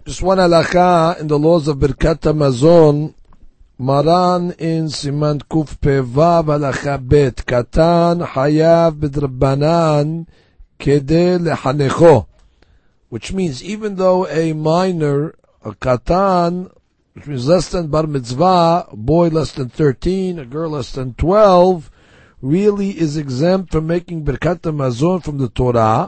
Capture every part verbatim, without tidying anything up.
Just one halakha in the laws of Birkat HaMazon. Maran in Siman Kuf Pevav halakha bet. Katan hayav b'drabbanan kedeh lechanecho. Which means even though a minor, a katan, which means less than bar mitzvah, a boy less than thirteen, a girl less than twelve, really is exempt from making Birkat HaMazon from the Torah.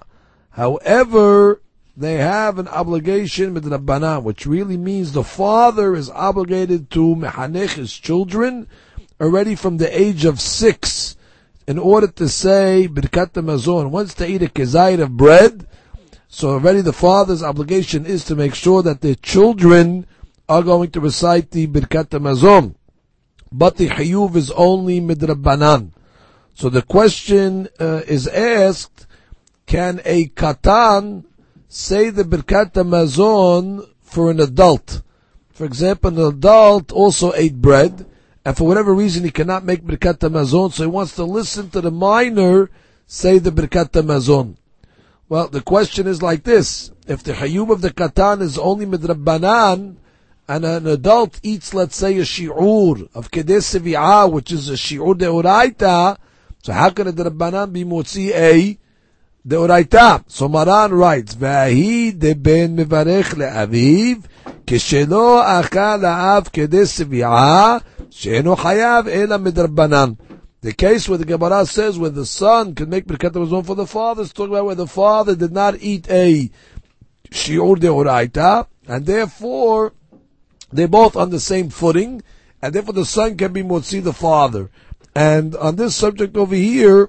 However, they have an obligation with Rabbanan, which really means the father is obligated to mechanech his children already from the age of six in order to say Birkat HaMazon. Once they eat a kezayit of bread, so already the father's obligation is to make sure that their children are going to recite the Birkat HaMazon. But the Hayuv is only midrabbanan. So the question uh, is asked, can a katan say the Birkat HaMazon for an adult? For example, an adult also ate bread, and for whatever reason he cannot make Birkat HaMazon, so he wants to listen to the minor say the Birkat HaMazon. Well, the question is like this. If the Hayub of the Katan is only midrabbanan, and an adult eats, let's say, a shi'ur of Kedeh Sevi'ah, which is a shi'ur de'oraita, so how can a Rabbanan be motzi a de'oraita? So Maran writes, V'ahi de ben mevarech le'aviv, keshelo achal la'av Kedeh Sevi'ah, she'eno chayav ela midrabbanan. The case where the Gemara says where the son can make Birkat HaMazon for the father is talking about where the father did not eat a shi'ur de'oraita, and therefore they're both on the same footing, and therefore the son can be motzi the father. And on this subject over here,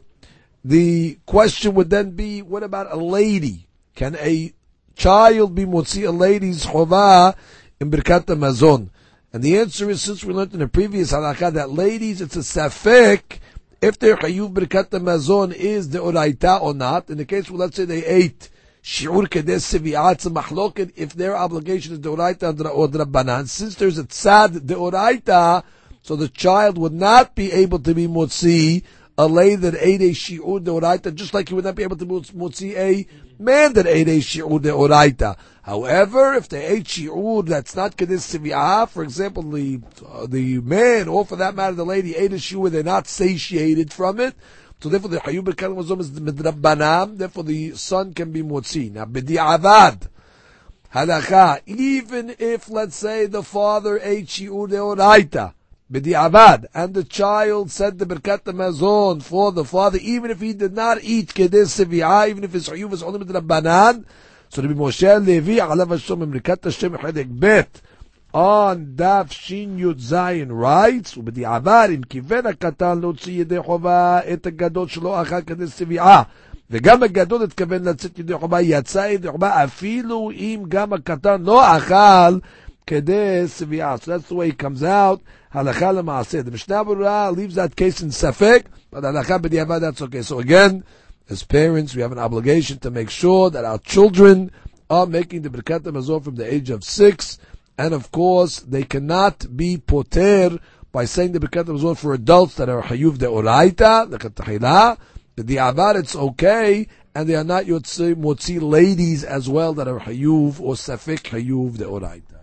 the question would then be, what about a lady? Can a child be motzi a lady's chovah in Birkat HaMazon? And the answer is, since we learned in the previous halakha that ladies, it's a safek if their chayuv Birkat HaMazon is the oraita or not. In the case where, let's say, they ate shi'ur kedeh sevi'ah, it's a machloket if their obligation is the oraita or the rabbanan. Since there's a tzad the oraita, so the child would not be able to be motzi a lady that ate a shi'ur de oraita, just like he would not be able to motzi a man that ate a shi'ur de oraita. However, if they ate shi'ur that's not kedeh sevi'ah, for example, the uh, the man, or for that matter, the lady ate a shi'ur, they're not satiated from it, so therefore the Hayub Birkat HaMazon is midrabbanan, therefore the son can be motzi. Now, b'di'avad, halakha, even if, let's say, the father ate shi'ur de oraita, b'di'avad, and the child said the Birkat HaMazon for the father, even if he did not eat kedeh sevi'ah, even if his Hayub is only midrabbanan, so to be Moshe Levi, alav Hashem, Birkat Hashem, Chedek Bet, on Daf Shin Yud Zayin writes, ובדיעבר אם כיוון הקטן להוציא ידי חובה את הגדול שלא אכל כדי סביעה, וגם הגדול התכוון לצאת ידי חובה, יצא ידי חובה, אפילו אם גם הקטן לא אכל כדי סביעה. So that's the way it comes out, הלכה למעשה. The Mishnah Berurah leaves that case in safek, but הלכה בדיעבר, that's okay. So again, as parents, we have an obligation to make sure that our children are making the Birkat HaMazon from the age of six. And of course, they cannot be poter by saying the Birkat HaMazon for adults that are Hayuv de Oraita, the Katahila. The Avar, it's okay, and they are not Yotzi Motzi ladies as well that are Hayuv or Safik Hayuv de Oraita.